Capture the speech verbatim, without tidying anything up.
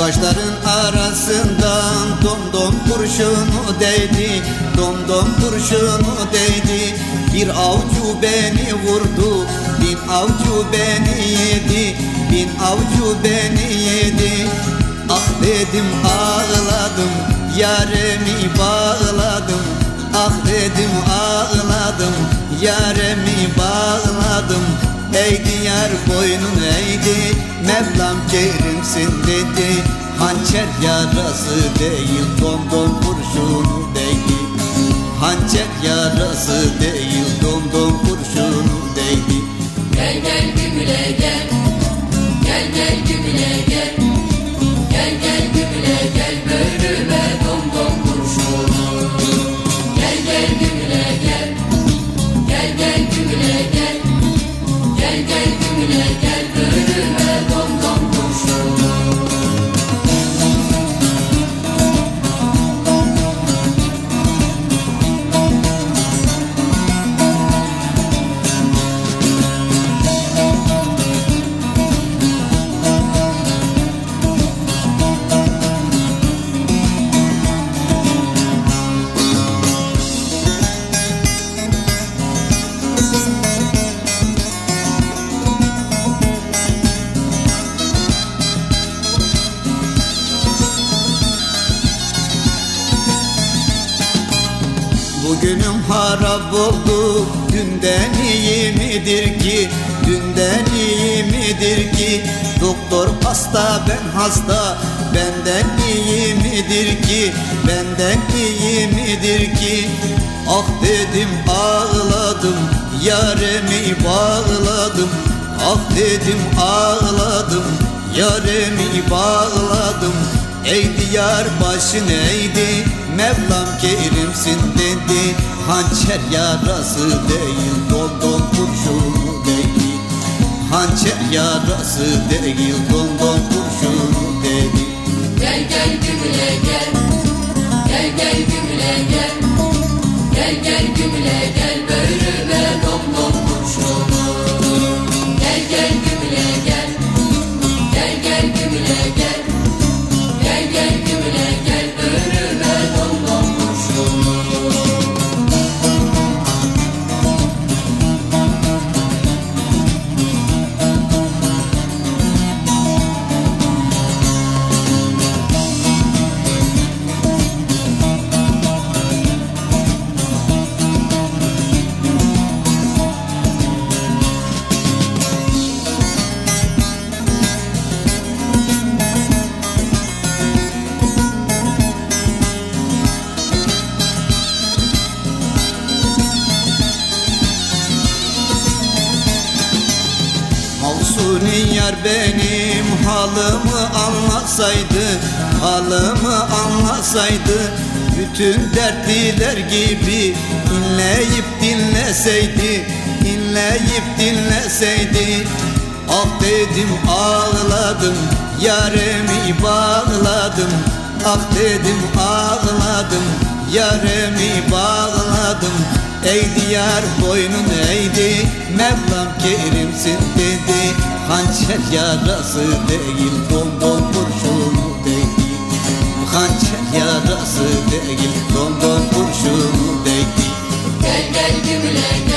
Kaşların arasından domdom kurşunu değdi, domdom kurşunu değdi. Bir avcı beni vurdu, bin avcı beni yedi, bin avcı beni yedi. Ah dedim ağladım, yaremi bağladım. Ah dedim ağladım, yaremi bağladım. Eğdi yar boynun eğdi, Mevlam kerimsin dedi. Hançer yarası değil, domdom kurşunu değdi. Hançer yarası değil, domdom kurşunu değdi. Gel gel gümüle gel, gel gel gümüle gel, gel gel gümüle gel, bölüme domdom kurşunu. Gel gel gümüle gel, gel gel gümüle gel, gel gel gümüle gel, bölüme domdom kurşunu. Bugünüm harap oldu, dünden iyi midir ki? Dünden iyi midir ki? Doktor hasta, ben hasta, benden iyi midir ki? Benden iyi midir ki? Ah dedim ağladım, yaremi bağladım. Ah dedim ağladım, yaremi bağladım. Eğdi yar başın eğdi, Mevlam kerimsin dedi. Hançer yarası değil, domdom kurşunu değil. Hançer yarası değil, domdom kurşunu değil. Gel gel gümüle gel, gel gel gümüle gel, gel gel gümüle gel, bölüme domdom kurşunu. Gel gel gümüle gel, gel gel gümüle gel, gel gel gümüle gel, bölüme domdom kurşunu. Mahsuni yar benim halımı anlasaydı, halımı anlasaydı, bütün dertliler gibi inleyip dinleseydi, inleyip dinleseydi. Ah dedim ağladım, yaremi bağladım. Ah dedim ağladım, yaremi bağladım. Eğdi yar boynun eğdi, Mevlam kerimsin dedi. Hançer yarası değil, domdom kurşunu değil. Hançer yarası değil, domdom kurşunu değil. Gel gel gümüle gel.